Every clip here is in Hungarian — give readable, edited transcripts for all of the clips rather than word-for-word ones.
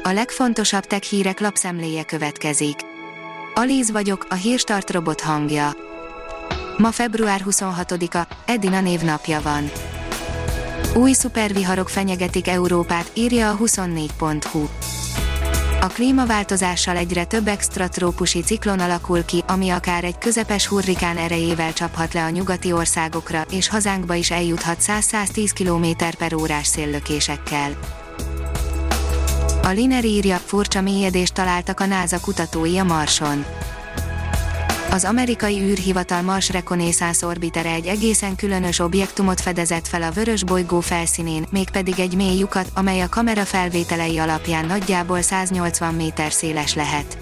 A legfontosabb tech hírek lapszemléje következik. Alíz vagyok, a Hírstart robot hangja. Ma február 26-a, Edina névnapja van. Új szuperviharok fenyegetik Európát, írja a 24.hu. A klímaváltozással egyre több extratrópusi ciklon alakul ki, ami akár egy közepes hurrikán erejével csaphat le a nyugati országokra, és hazánkba is eljuthat 100-110 km/h széllökésekkel. A Liner írja, furcsa mélyedést találtak a NASA kutatói a Marson. Az amerikai űrhivatal Mars Reconnaissance Orbitere egy egészen különös objektumot fedezett fel a vörös bolygó felszínén, mégpedig egy mély lyukat, amely a kamera felvételei alapján nagyjából 180 méter széles lehet.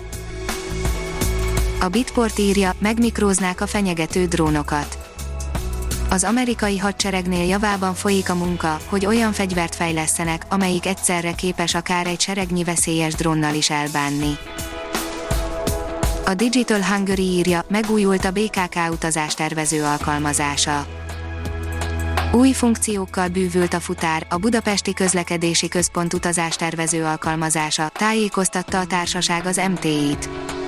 A Bitport írja, megmikróznák a fenyegető drónokat. Az amerikai hadseregnél javában folyik a munka, hogy olyan fegyvert fejlesztenek, amelyik egyszerre képes akár egy seregnyi veszélyes drónnal is elbánni. A Digital Hungary írja, megújult a BKK utástervező alkalmazása. Új funkciókkal bővült a futár, a Budapesti Közlekedési Központ utástervező alkalmazása, tájékoztatta a társaság az MTI-t.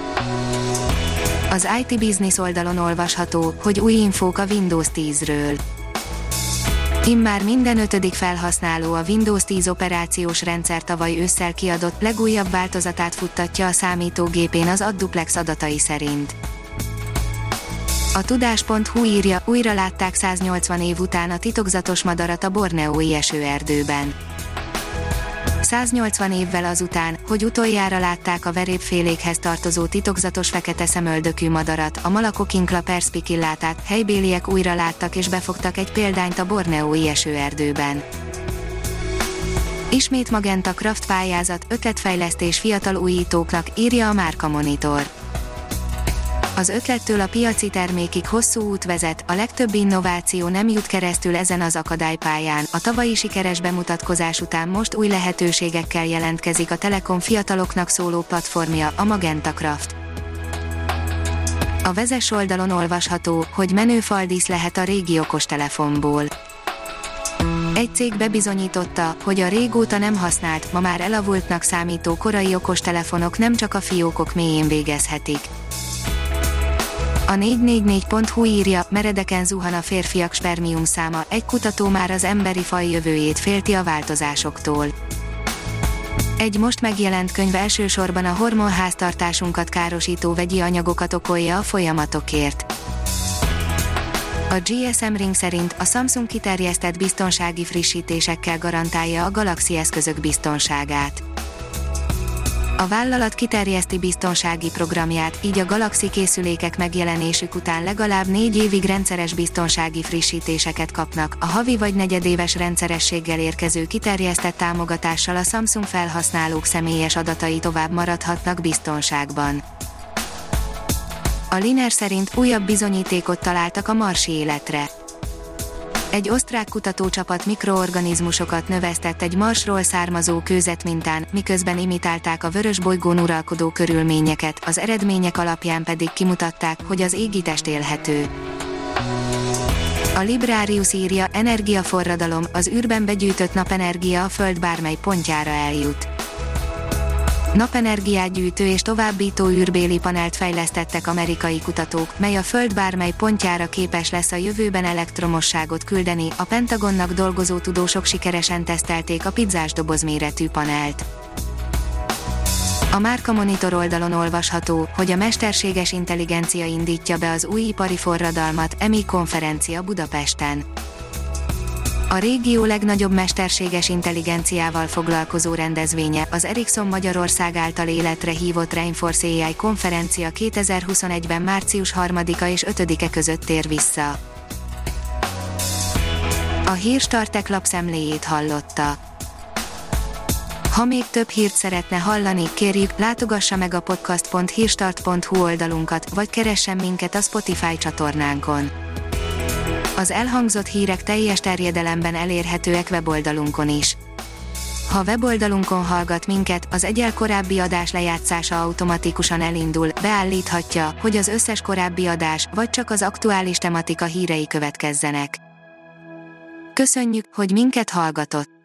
Az IT Business oldalon olvasható, hogy új infók a Windows 10-ről. Immár minden 5. felhasználó a Windows 10 operációs rendszer tavaly ősszel kiadott legújabb változatát futtatja a számítógépén az Adduplex adatai szerint. A tudás.hu írja, újra látták 180 év után a titokzatos madarat a borneói esőerdőben. 180 évvel azután, hogy utoljára látták a verépfélékhez tartozó titokzatos fekete szemöldökű madarat, a Malacoquinca perspicillátát, helybéliek újra láttak és befogtak egy példányt a borneói esőerdőben. Ismét Magenta Craft pályázat, ötletfejlesztés fiatal újítóknak, írja a Márka Monitor. Az ötlettől a piaci termékig hosszú út vezet, a legtöbb innováció nem jut keresztül ezen az akadálypályán. A tavalyi sikeres bemutatkozás után most új lehetőségekkel jelentkezik a Telekom fiataloknak szóló platformja, a Magenta Craft. A Vezess oldalon olvasható, hogy menő faldísz lehet a régi okostelefonból. Egy cég bebizonyította, hogy a régóta nem használt, ma már elavultnak számító korai okostelefonok nem csak a fiókok mélyén végezhetik. A 444.hu írja, meredeken zuhan a férfiak spermium száma, egy kutató már az emberi faj jövőjét félti a változásoktól. Egy most megjelent könyv elsősorban a hormonháztartásunkat károsító vegyi anyagokat okolja a folyamatokért. A GSM Ring szerint a Samsung kiterjesztett biztonsági frissítésekkel garantálja a Galaxy eszközök biztonságát. A vállalat kiterjeszti biztonsági programját, így a Galaxy készülékek megjelenésük után legalább 4 évig rendszeres biztonsági frissítéseket kapnak. A havi vagy negyedéves rendszerességgel érkező kiterjesztett támogatással a Samsung felhasználók személyes adatai tovább maradhatnak biztonságban. A Liner szerint újabb bizonyítékot találtak a marsi életre. Egy osztrák kutatócsapat mikroorganizmusokat növesztett egy Marsról származó kőzetmintán, miközben imitálták a vörös bolygón uralkodó körülményeket, az eredmények alapján pedig kimutatták, hogy az égitest élhető. A Librarius írja, energiaforradalom, az űrben begyűjtött napenergia a Föld bármely pontjára eljut. Napenergiát gyűjtő és továbbító űrbéli panelt fejlesztettek amerikai kutatók, mely a Föld bármely pontjára képes lesz a jövőben elektromosságot küldeni. A Pentagonnak dolgozó tudósok sikeresen tesztelték a pizzás doboz méretű panelt. A Márka Monitor oldalon olvasható, hogy a mesterséges intelligencia indítja be az új ipari forradalmat, EMI konferencia Budapesten. A régió legnagyobb mesterséges intelligenciával foglalkozó rendezvénye, az Ericsson Magyarország által életre hívott Rainforce AI konferencia 2021-ben március 3-a és 5-e között tér vissza. A Hírstart lapszemléjét hallotta. Ha még több hírt szeretne hallani, kérjük, látogassa meg a podcast.hírstart.hu oldalunkat, vagy keressen minket a Spotify csatornánkon. Az elhangzott hírek teljes terjedelemben elérhetőek weboldalunkon is. Ha weboldalunkon hallgat minket, az egyel korábbi adás lejátszása automatikusan elindul, beállíthatja, hogy az összes korábbi adás, vagy csak az aktuális tematika hírei következzenek. Köszönjük, hogy minket hallgatott!